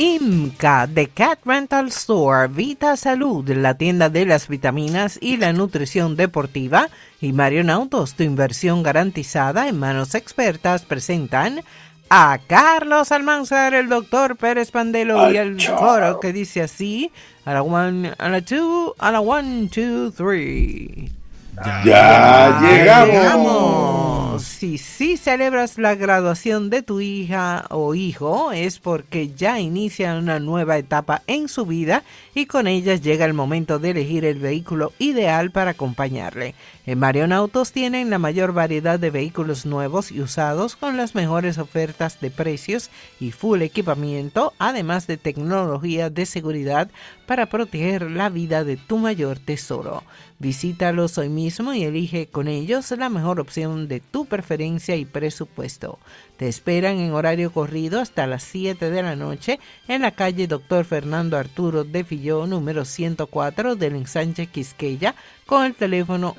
IMCA, The Cat Rental Store, Vita Salud, la tienda de las vitaminas y la nutrición deportiva, y Marion Autos, tu inversión garantizada en manos expertas, presentan a Carlos Almanzar, el doctor Pérez Pandelo y el coro que dice así, a la one, a la two, a la one, two, three. Ya llegamos. Si celebras la graduación de tu hija o hijo, es porque ya inicia una nueva etapa en su vida y con ellas llega el momento de elegir el vehículo ideal para acompañarle. En Marion Autos tienen la mayor variedad de vehículos nuevos y usados con las mejores ofertas de precios y full equipamiento, además de tecnología de seguridad para proteger la vida de tu mayor tesoro. Visítalos hoy mismo y elige con ellos la mejor opción de tu preferencia y presupuesto. Te esperan en horario corrido hasta las 7 de la noche en la calle Dr. Fernando Arturo de Filló, número 104 del Ensanche Quisqueya, con el teléfono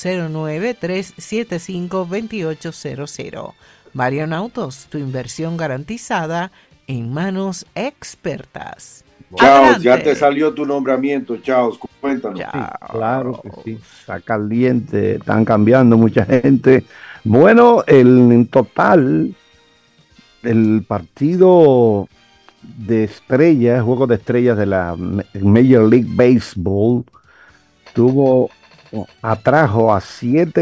809-375-2800. Marion Autos, tu inversión garantizada en manos expertas. Chaos, ya te salió tu nombramiento, Chaos, cuéntanos. Sí, claro que sí, está caliente, están cambiando mucha gente. Bueno, en total, el partido de estrellas, juego de estrellas de la Major League Baseball, atrajo a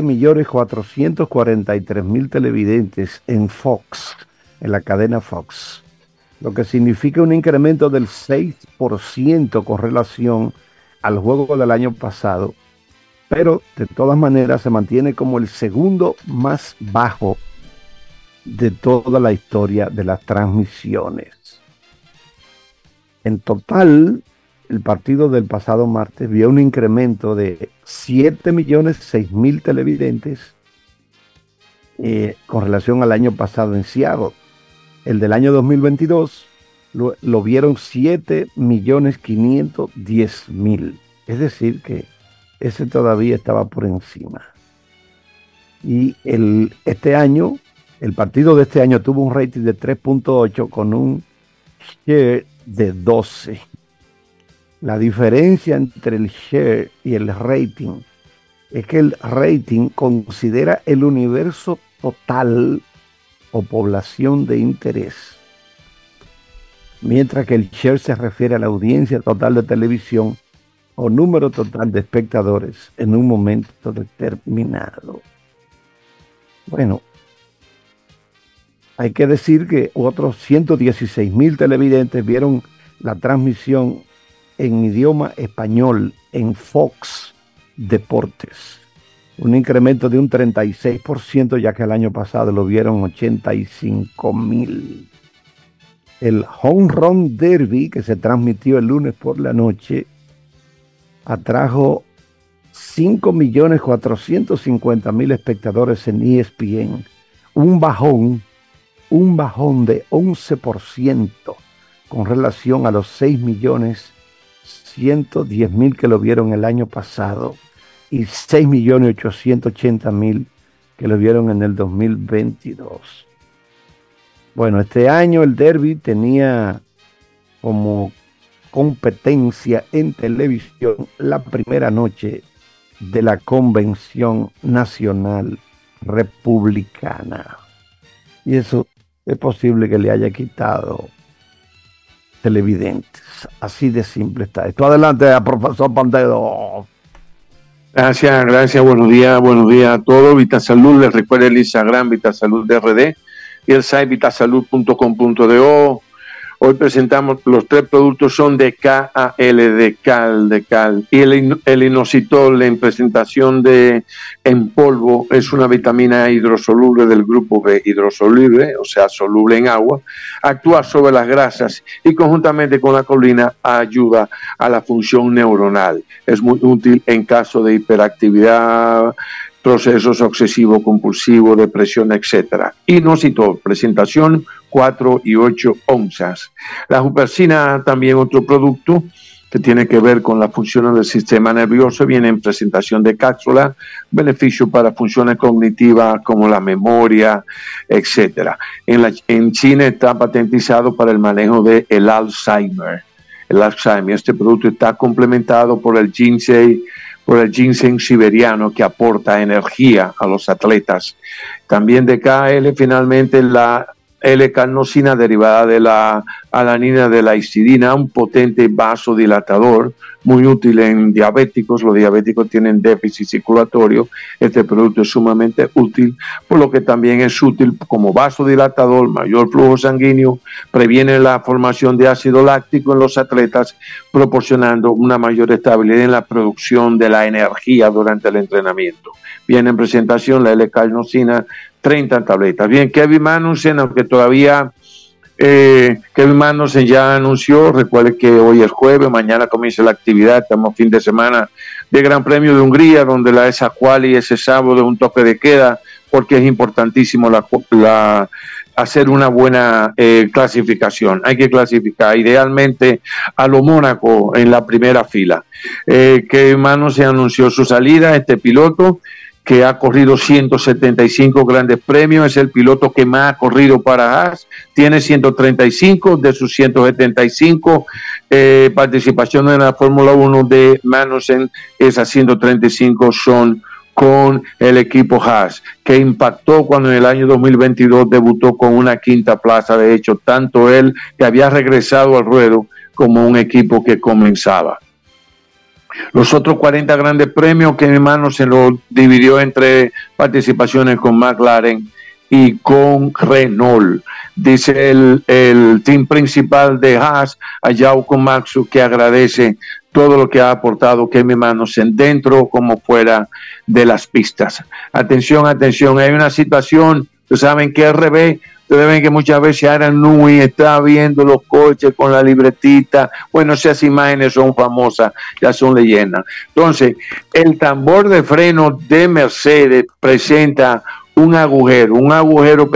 7.443.000 televidentes en Fox, en la cadena Fox, lo que significa un incremento del 6% con relación al juego del año pasado, pero de todas maneras se mantiene como el segundo más bajo de toda la historia de las transmisiones. En total, el partido del pasado martes vio un incremento de 7.006.000 televidentes con relación al año pasado en Seattle. El del año 2022 lo vieron 7.510.000. Es decir, que ese todavía estaba por encima. Y este año, el partido de este año tuvo un rating de 3.8 con un share de 12. La diferencia entre el share y el rating es que el rating considera el universo total o población de interés, mientras que el share se refiere a la audiencia total de televisión o número total de espectadores en un momento determinado. Bueno, hay que decir que otros 116.000 televidentes vieron la transmisión en idioma español en Fox Deportes, un incremento de un 36%, ya que el año pasado lo vieron 85.000. El Home Run Derby, que se transmitió el lunes por la noche, atrajo 5.450.000 espectadores en ESPN, un bajón de 11% con relación a los 6.110.000 que lo vieron el año pasado y 6.880.000 que lo vieron en el 2022. Bueno, este año el Derby tenía como competencia en televisión la primera noche de la Convención Nacional Republicana. Y eso es posible que le haya quitado televidentes. Así de simple está esto. Adelante, profesor Pandelo. Gracias, buenos días a todos. Vitasalud, les recuerda el Instagram Vitasalud RD y el site vitasalud.com.do. Hoy presentamos los 3 productos, son de KAL, de Cal. Y el inositol en presentación en polvo es una vitamina hidrosoluble del grupo B, hidrosoluble, o sea, soluble en agua, actúa sobre las grasas y conjuntamente con la colina ayuda a la función neuronal. Es muy útil en caso de hiperactividad, procesos obsesivo-compulsivo, depresión, etc. Inositol, presentación 4 y 8 onzas. La huperzina, también otro producto, que tiene que ver con las funciones del sistema nervioso, viene en presentación de cápsula, beneficio para funciones cognitivas como la memoria, etcétera. En China está patentizado para el manejo del Alzheimer. El Alzheimer, este producto está complementado por el ginseng siberiano, que aporta energía a los atletas. También de KL, finalmente, la L-carnosina derivada de la alanina de la histidina, un potente vasodilatador muy útil en diabéticos. Los diabéticos tienen déficit circulatorio. Este producto es sumamente útil, por lo que también es útil como vasodilatador, mayor flujo sanguíneo, previene la formación de ácido láctico en los atletas, proporcionando una mayor estabilidad en la producción de la energía durante el entrenamiento. Viene en presentación la L-carnosina, 30 tabletas. Bien, Kevin Magnussen, aunque todavía Kevin Magnussen ya anunció, recuerde que hoy es jueves, mañana comienza la actividad, estamos fin de semana de Gran Premio de Hungría, donde esa quali ese sábado es un toque de queda, porque es importantísimo hacer una buena clasificación. Hay que clasificar idealmente a lo Mónaco en la primera fila. Kevin Magnussen anunció su salida, este piloto que ha corrido 175 grandes premios, es el piloto que más ha corrido para Haas, tiene 135 de sus 175 participaciones en la Fórmula 1 de Magnussen, esas 135 son con el equipo Haas, que impactó cuando en el año 2022 debutó con una quinta plaza. De hecho, tanto él, que había regresado al ruedo, como un equipo que comenzaba. Los otros 40 grandes premios, que mi hermano se lo dividió entre participaciones con McLaren y con Renault. Dice el team principal de Haas, a Yao Komatsu, que agradece todo lo que ha aportado Kevin Magnussen dentro como fuera de las pistas. Atención, hay una situación, ustedes saben que RB, ustedes ven que muchas veces Aaron Newey está viendo los coches con la libretita. Bueno, esas imágenes son famosas, ya son leyendas. Entonces, el tambor de freno de Mercedes presenta un agujero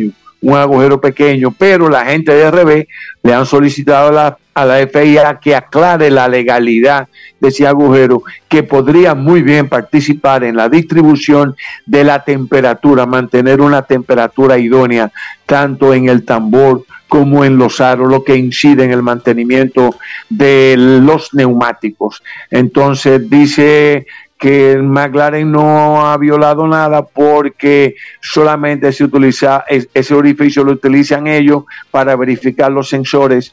pequeño, pero la gente de RB le han solicitado a la FIA que aclare la legalidad de ese agujero, que podría muy bien participar en la distribución de la temperatura, mantener una temperatura idónea tanto en el tambor como en los aros, lo que incide en el mantenimiento de los neumáticos. Entonces dice que el McLaren no ha violado nada, porque solamente se utiliza ese orificio, lo utilizan ellos para verificar los sensores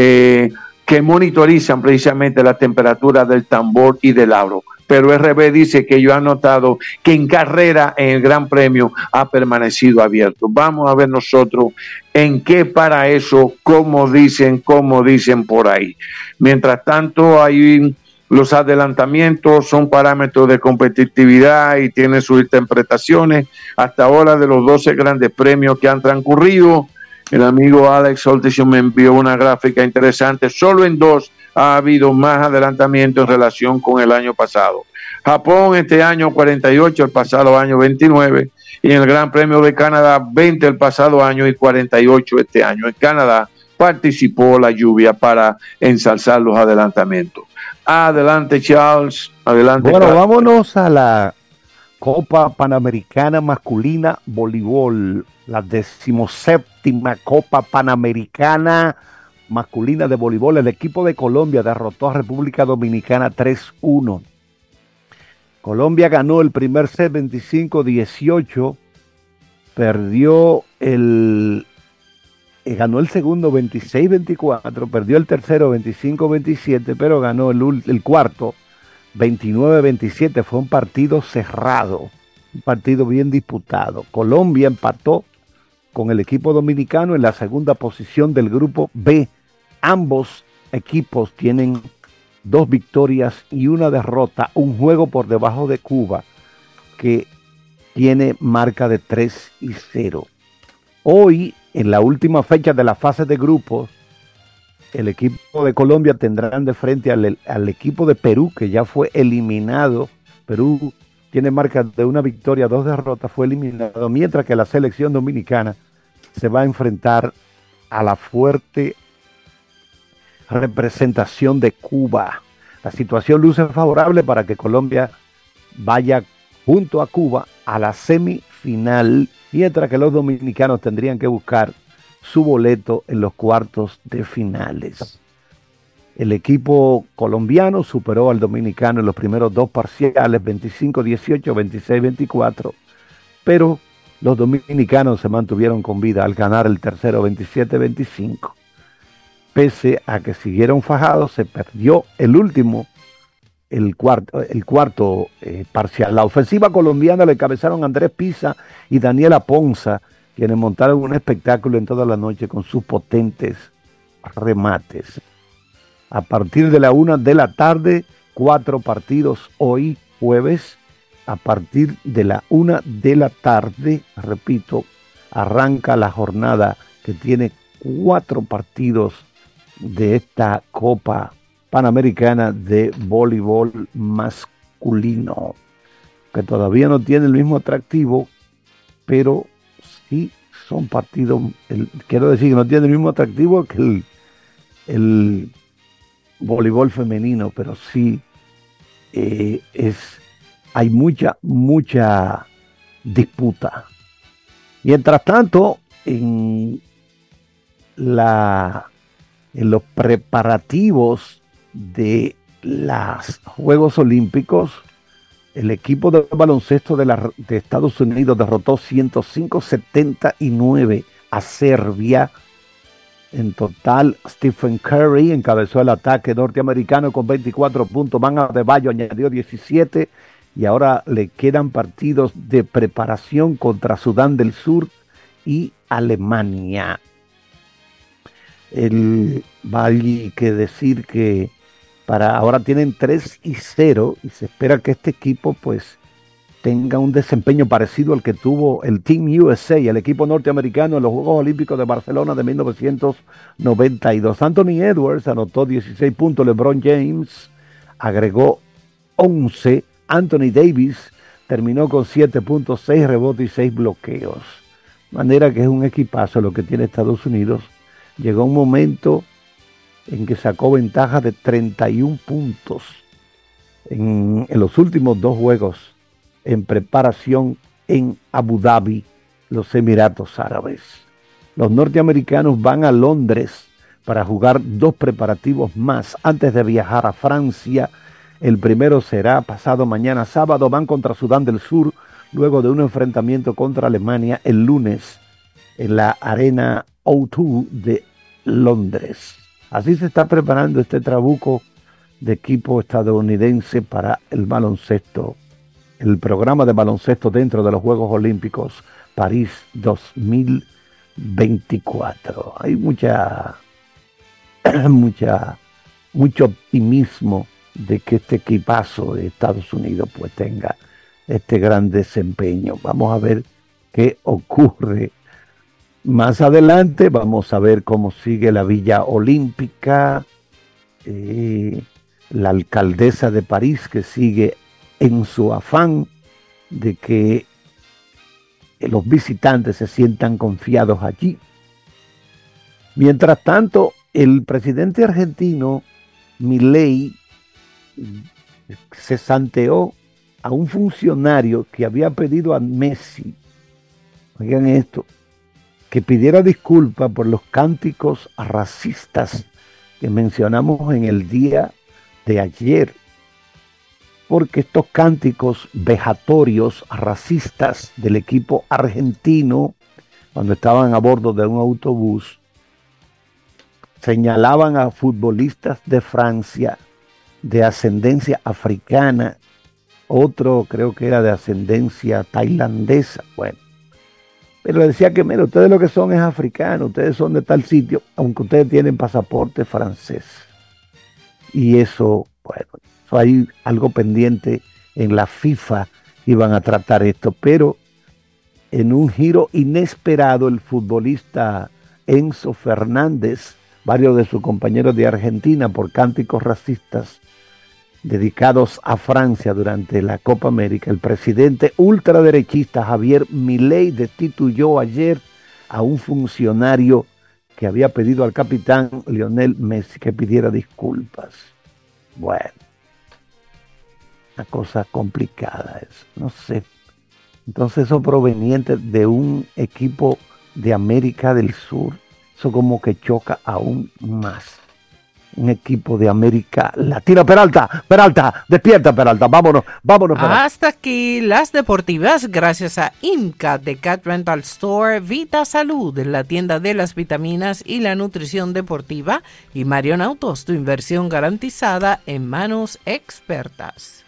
que monitorizan precisamente la temperatura del tambor y del aro. Pero RB dice que ellos han notado que en carrera en el Gran Premio ha permanecido abierto. Vamos a ver nosotros en qué para eso, como dicen por ahí. Mientras tanto, hay los adelantamientos, son parámetros de competitividad y tienen sus interpretaciones. Hasta ahora, de los 12 grandes premios que han transcurrido, el amigo Alex Solticion me envió una gráfica interesante. Solo en 2 ha habido más adelantamiento en relación con el año pasado. Japón este año 48, el pasado año 29, y en el Gran Premio de Canadá 20 el pasado año y 48 este año. En Canadá participó la lluvia para ensalzar los adelantamientos. Adelante, Charles. Adelante. Bueno, Carlos. vámonos a la Copa Panamericana Masculina Voleibol, la 17ª Copa Panamericana Masculina de Voleibol. El equipo de Colombia derrotó a República Dominicana 3-1. Colombia ganó el primer set 25-18, ganó el segundo 26-24, perdió el tercero 25-27, pero ganó el cuarto 29-27. Fue un partido cerrado, un partido bien disputado. Colombia empató con el equipo dominicano en la segunda posición del grupo B. Ambos equipos tienen 2 victorias y 1 derrota, un juego por debajo de Cuba, que tiene marca de 3-0. Hoy, en la última fecha de la fase de grupos, el equipo de Colombia tendrán de frente al equipo de Perú, que ya fue eliminado. Perú tiene marca de 1 victoria, 2 derrotas, fue eliminado, mientras que la selección dominicana se va a enfrentar a la fuerte representación de Cuba. La situación luce favorable para que Colombia vaya junto a Cuba a la semifinal, mientras que los dominicanos tendrían que buscar su boleto en los cuartos de finales. El equipo colombiano superó al dominicano en los primeros dos parciales, 25-18, 26-24, pero los dominicanos se mantuvieron con vida al ganar el tercero 27-25. Pese a que siguieron fajados, se perdió el último, el cuarto parcial. La ofensiva colombiana le encabezaron Andrés Pisa y Daniela Ponza, quienes montaron un espectáculo en toda la noche con sus potentes remates. A partir de la 1 de la tarde, 4 partidos hoy, jueves. A partir de la 1 de la tarde, repito, arranca la jornada que tiene 4 partidos de esta Copa Panamericana de Voleibol Masculino, que todavía no tiene el mismo atractivo, pero sí son partidos, quiero decir que no tiene el mismo atractivo que el voleibol femenino, pero sí hay mucha disputa. Mientras tanto, en los preparativos de los Juegos Olímpicos, el equipo de baloncesto de Estados Unidos derrotó 105-79 a Serbia. En total, Stephen Curry encabezó el ataque norteamericano con 24 puntos. Van Adebayo añadió 17 y ahora le quedan partidos de preparación contra Sudán del Sur y Alemania. Hay que decir que ahora tienen 3-0 y se espera que este equipo pues tenga un desempeño parecido al que tuvo el Team USA, el equipo norteamericano en los Juegos Olímpicos de Barcelona de 1992. Anthony Edwards anotó 16 puntos, LeBron James agregó 11, Anthony Davis terminó con 7 puntos, 6 rebotes y 6 bloqueos. De manera que es un equipazo lo que tiene Estados Unidos. Llegó un momento en que sacó ventaja de 31 puntos en los últimos 2 juegos en preparación en Abu Dhabi, los Emiratos Árabes. Los norteamericanos van a Londres para jugar 2 preparativos más antes de viajar a Francia. El primero será pasado mañana sábado. Van contra Sudán del Sur, luego de un enfrentamiento contra Alemania el lunes en la Arena O2 de Londres. Así se está preparando este trabuco de equipo estadounidense para el baloncesto, el programa de baloncesto dentro de los Juegos Olímpicos París 2024. Hay mucho optimismo de que este equipazo de Estados Unidos pues tenga este gran desempeño. Vamos a ver qué ocurre más adelante. Vamos a ver cómo sigue la Villa Olímpica, la alcaldesa de París que sigue en su afán de que los visitantes se sientan confiados allí. Mientras tanto, el presidente argentino Milei se santeó a un funcionario que había pedido a Messi, oigan esto, que pidiera disculpas por los cánticos racistas que mencionamos en el día de ayer, porque estos cánticos vejatorios racistas del equipo argentino, cuando estaban a bordo de un autobús, señalaban a futbolistas de Francia de ascendencia africana, otro creo que era de ascendencia tailandesa, bueno, pero le decía que, mira, ustedes lo que son es africanos, ustedes son de tal sitio, aunque ustedes tienen pasaporte francés. Y eso, bueno, eso hay algo pendiente en la FIFA, iban a tratar esto, pero en un giro inesperado, el futbolista Enzo Fernández, varios de sus compañeros de Argentina, por cánticos racistas dedicados a Francia durante la Copa América, el presidente ultraderechista Javier Milei destituyó ayer a un funcionario que había pedido al capitán Lionel Messi que pidiera disculpas. Bueno, una cosa complicada eso, no sé. Entonces eso proveniente de un equipo de América del Sur, eso como que choca aún más. Un equipo de América Latina. Peralta, despierta Peralta, vámonos Peralta. Hasta aquí las deportivas, gracias a IMCA de Cat Rental Store, Vita Salud, la tienda de las vitaminas y la nutrición deportiva, y Marion Autos, tu inversión garantizada en manos expertas.